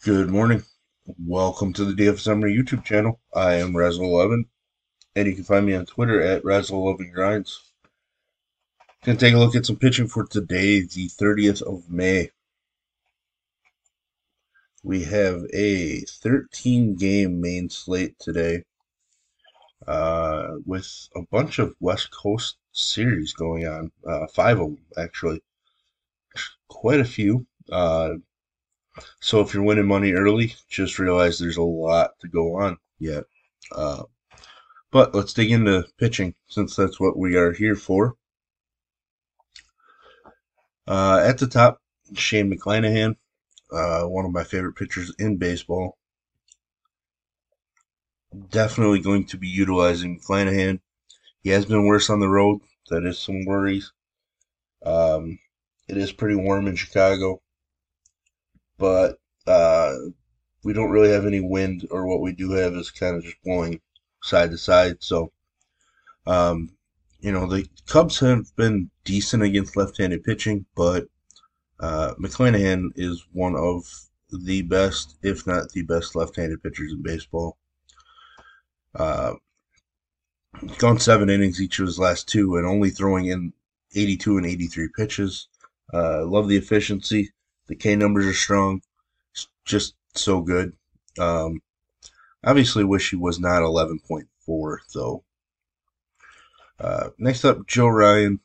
Good morning. Welcome to the DF Summary YouTube channel. I am Razzle11, and you can find me on Twitter at Razzle11Grinds. Gonna take a look at some pitching for today, the 30th of May. We have a 13-game main slate today, with a bunch of West Coast series going on. Five of them, actually. Quite a few. So if you're winning money early, just realize there's a lot to go on yet. Uh, But let's dig into pitching since that's what we are here for. At the top, Shane McClanahan, one of my favorite pitchers in baseball. Definitely going to be utilizing McClanahan. He has been worse on the road. That is some worries. Um, it is pretty warm in Chicago, but we don't really have any wind, or what we do have is kind of just blowing side to side. So Um, the Cubs have been decent against left-handed pitching, but McClanahan is one of the best, if not the best, left-handed pitchers in baseball. Uh, Gone 7 innings each of his last two, and only throwing in 82 and 83 pitches. Love the efficiency. The K numbers are strong. It's just so good. Um, Obviously, wish he was not 11.4 though. Next up, Joe Ryan.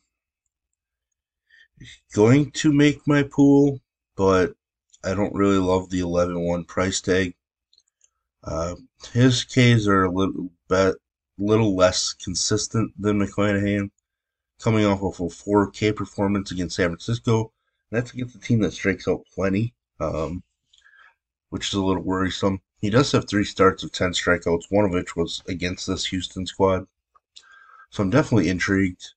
Going to make my pool, but I don't really love the 11-1 price tag. Uh, his Ks are little less consistent than McClanahan, coming off of a 4K performance against San Francisco. And that's against a team that strikes out plenty, which is a little worrisome. He does have 3 starts of 10 strikeouts, one of which was against this Houston squad. So I'm definitely intrigued.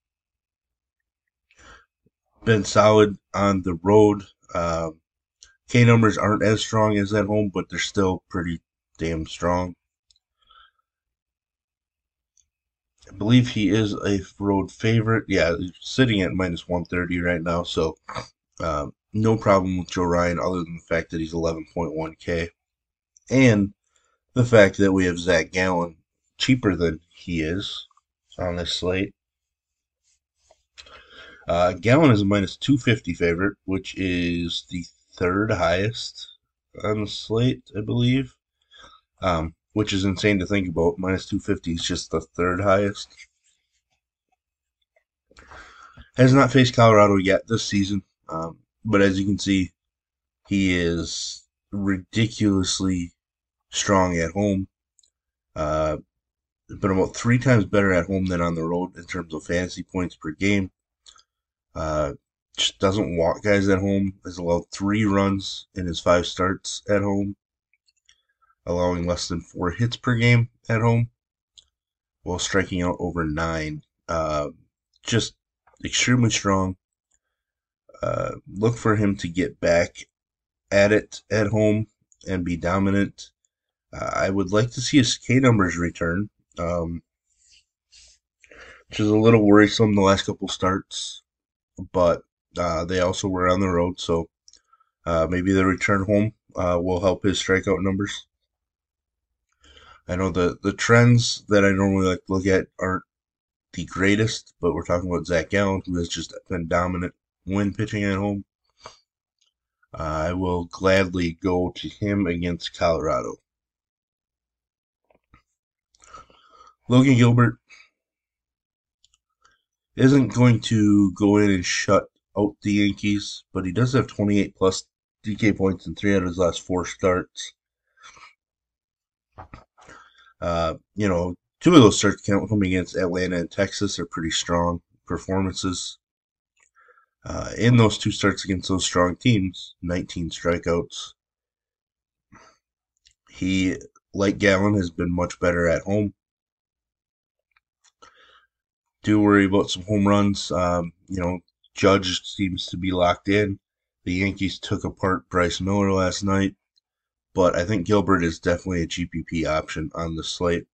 Been solid on the road. K numbers aren't as strong as at home, but they're still pretty damn strong. I believe he is a road favorite. Yeah, he's sitting at minus 130 right now, so no problem with Joe Ryan other than the fact that he's 11.1K. And the fact that we have Zach Gallen cheaper than he is on this slate. Gallen is a minus 250 favorite, which is the third highest on the slate, I believe. Which is insane to think about. Minus 250 is just the third highest. Has not faced Colorado yet this season, but as you can see, he is ridiculously strong at home. Been about 3 times better at home than on the road in terms of fantasy points per game. Just doesn't walk guys at home. Has allowed 3 runs in his 5 starts at home, allowing less than 4 hits per game at home, while striking out over 9. Just extremely strong. Look for him to get back at it at home and be dominant. I would like to see his K numbers return, which is a little worrisome the last couple starts, but they also were on the road, so maybe the return home will help his strikeout numbers. I know the trends that I normally like to look at aren't the greatest, but we're talking about Zach Gallen, who has just been dominant when pitching at home. I will gladly go to him against Colorado. Logan Gilbert isn't going to go in and shut out the Yankees, but he does have 28 plus DK points in 3 out of his last 4 starts. 2 of those starts coming against Atlanta and Texas are pretty strong performances. In those 2 starts against those strong teams, 19 strikeouts. He, like Gallen, has been much better at home. Do worry about some home runs. Judge seems to be locked in. The Yankees took apart Bryce Miller last night, but I think Gilbert is definitely a GPP option on the slate.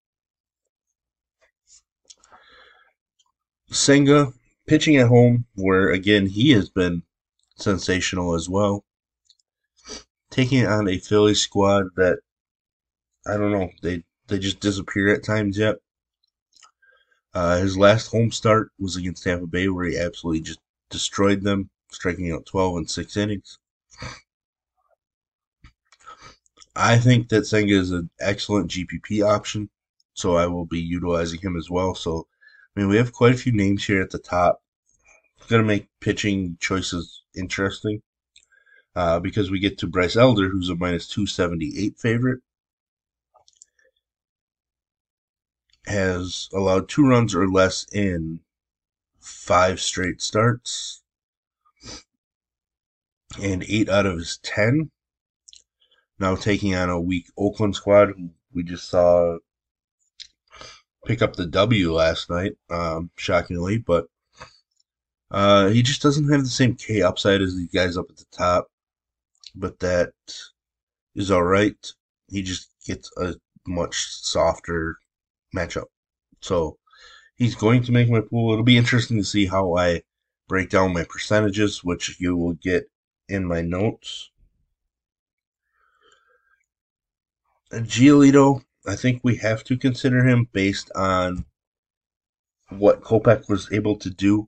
Senga pitching at home, where again he has been sensational as well. taking on a Philly squad that I don't know, they just disappear at times yet. His last home start was against Tampa Bay, where he absolutely just destroyed them, striking out 12 in 6 innings. I think that Senga is an excellent GPP option, so I will be utilizing him as well. So, I mean, we have quite a few names here at the top. It's going to make pitching choices interesting because we get to Bryce Elder, who's a minus 278 favorite, has allowed 2 runs or less in 5 straight starts, and 8 out of his 10. Now taking on a weak Oakland squad, who we just saw pick up the W last night, shockingly, but he just doesn't have the same K upside as these guys up at the top, but that is all right. He just gets a much softer matchup. So he's going to make my pool. It'll be interesting to see how I break down my percentages, which you will get in my notes. Giolito, I think we have to consider him based on what Kopech was able to do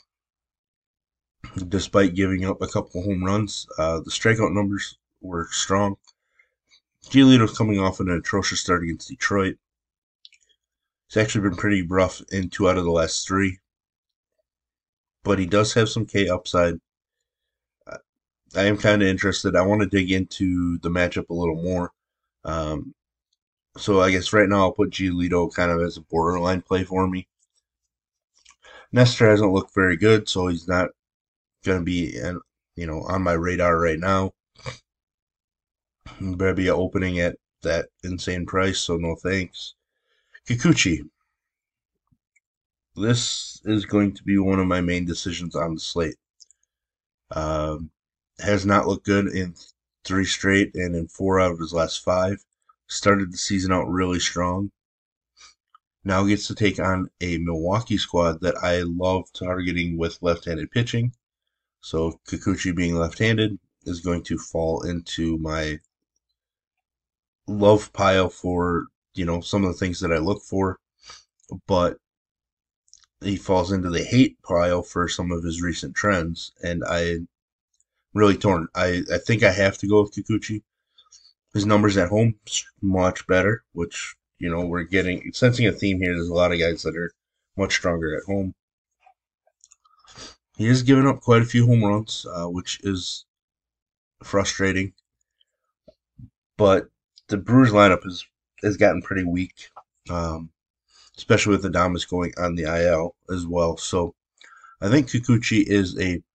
despite giving up a couple home runs. The strikeout numbers were strong. Giolito's coming off an atrocious start against Detroit. It's actually been pretty rough in 2 out of the last 3. But he does have some K upside. I am kind of interested. I want to dig into the matchup a little more. So I guess right now I'll put Giolito kind of as a borderline play for me. Nestor hasn't looked very good, so he's not going to be on my radar right now. Better be opening at that insane price, so no thanks. Kikuchi. This is going to be one of my main decisions on the slate. Has not looked good in 3 straight and in 4 out of his last 5. Started the season out really strong. Now gets to take on a Milwaukee squad that I love targeting with left-handed pitching. So Kikuchi being left-handed is going to fall into my love pile for, some of the things that I look for. But he falls into the hate pile for some of his recent trends. And I'm really torn. I think I have to go with Kikuchi. His numbers at home much better, which we're sensing a theme here. There's a lot of guys that are much stronger at home. He has given up quite a few home runs, which is frustrating. But the Brewers lineup has gotten pretty weak, especially with Adames going on the IL as well. So I think Kikuchi is a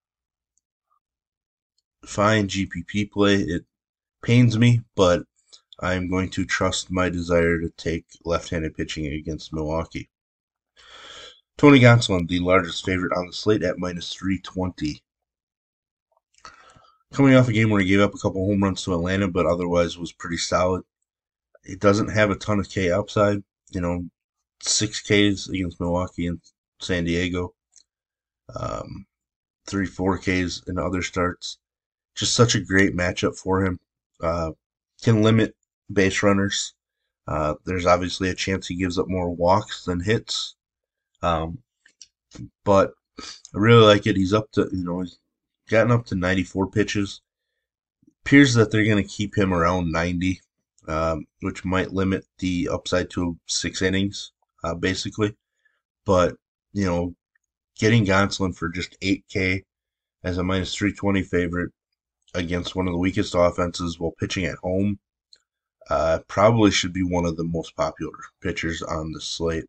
fine GPP play. It pains me, but I'm going to trust my desire to take left-handed pitching against Milwaukee. Tony Gonsolin, the largest favorite on the slate at minus 320. Coming off a game where he gave up a couple home runs to Atlanta, but otherwise was pretty solid. He doesn't have a ton of K upside. 6 Ks against Milwaukee and San Diego. 3, 4 Ks in other starts. Just such a great matchup for him. Can limit base runners. There's obviously a chance he gives up more walks than hits. But I really like it. He's up to, he's gotten up to 94 pitches. Appears that they're going to keep him around 90, which might limit the upside to 6 innings, basically. But, getting Gonsolin for just 8K as a minus 320 favorite against one of the weakest offenses while pitching at home probably should be one of the most popular pitchers on the slate.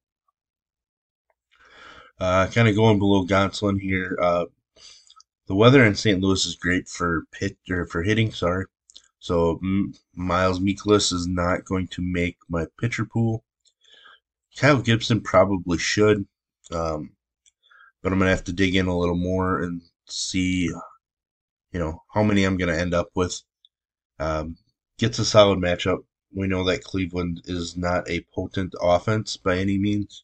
Kind of going below Gonsolin here. The weather in St. Louis is great for hitting. Sorry, so Miles Mikolas is not going to make my pitcher pool. Kyle Gibson probably should, but I'm gonna have to dig in a little more and see, how many I'm gonna end up with. Gets a solid matchup. We know that Cleveland is not a potent offense by any means.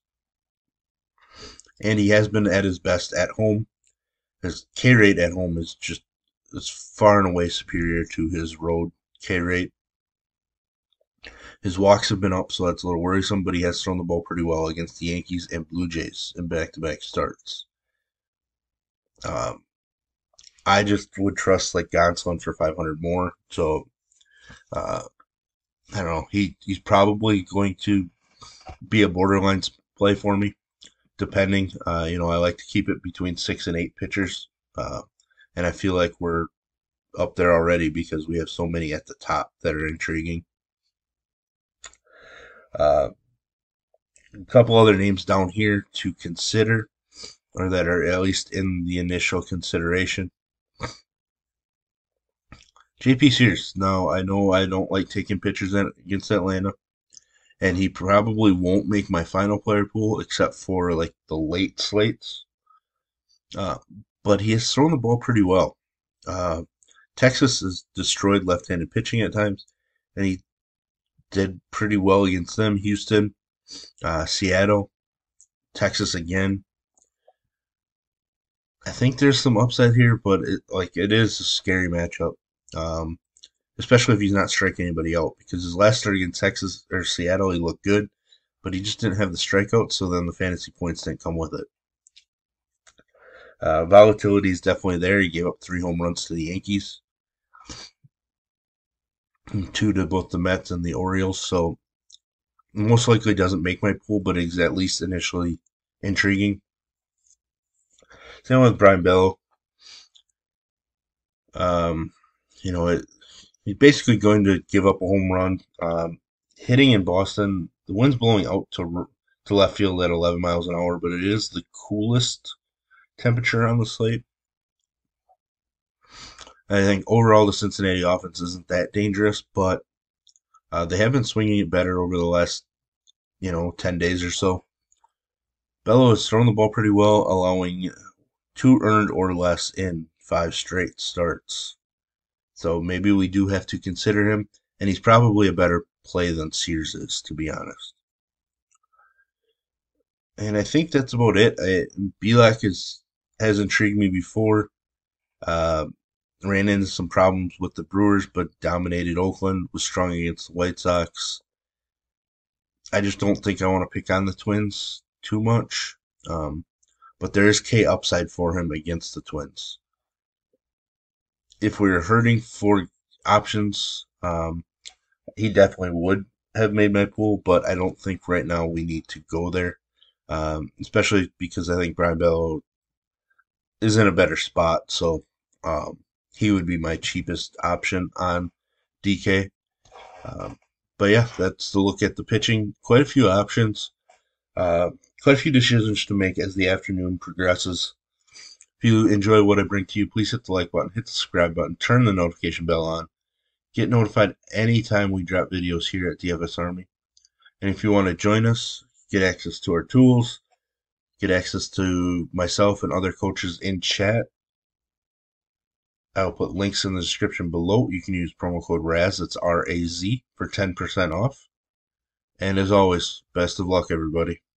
And he has been at his best at home. His K rate at home is just is far and away superior to his road K rate. His walks have been up, so that's a little worrisome, but he has thrown the ball pretty well against the Yankees and Blue Jays in back-to-back starts. Um, I just would trust like Gonsolin for 500 more. So uh, I don't know. He's probably going to be a borderline play for me, depending. I like to keep it between 6 and 8 pitchers, and I feel like we're up there already because we have so many at the top that are intriguing. Uh, a couple other names down here to consider, or that are at least in the initial consideration. JP Sears. Now, I know I don't like taking pitchers against Atlanta, and he probably won't make my final player pool except for like the late slates. Uh, but he has thrown the ball pretty well. Uh, Texas has destroyed left-handed pitching at times, and he did pretty well against them. Houston, Seattle, Texas again. I think there's some upside here, but it is a scary matchup, um, especially if he's not striking anybody out. Because his last start against Texas or Seattle, he looked good, but he just didn't have the strikeouts, so then the fantasy points didn't come with it. Volatility is definitely there. He gave up 3 home runs to the Yankees, 2 to both the Mets and the Orioles, so most likely doesn't make my pool, but is at least initially intriguing. Same with Brayan Bello. Um, he's basically going to give up a home run. Hitting in Boston, the wind's blowing out to left field at 11 miles an hour, but it is the coolest temperature on the slate. I think overall the Cincinnati offense isn't that dangerous, but they have been swinging it better over the last 10 days or so. Bello has thrown the ball pretty well, allowing 2 earned or less in 5 straight starts. So maybe we do have to consider him, and he's probably a better play than Sears is, to be honest. And I think that's about it. Bielak has intrigued me before. Uh, ran into some problems with the Brewers, but dominated Oakland, was strong against the White Sox. I just don't think I want to pick on the Twins too much. But there is K upside for him against the Twins. If we were hurting for options, he definitely would have made my pool, but I don't think right now we need to go there. Especially because I think Brayan Bello is in a better spot, so he would be my cheapest option on DK. But yeah, that's the look at the pitching. Quite a few options, quite a few decisions to make as the afternoon progresses. If you enjoy what I bring to you, please hit the like button, hit the subscribe button, turn the notification bell on. Get notified anytime we drop videos here at DFS Army. And if you want to join us, get access to our tools, get access to myself and other coaches in chat. I'll put links in the description below. You can use promo code RAZ, that's RAZ, for 10% off. And as always, best of luck, everybody.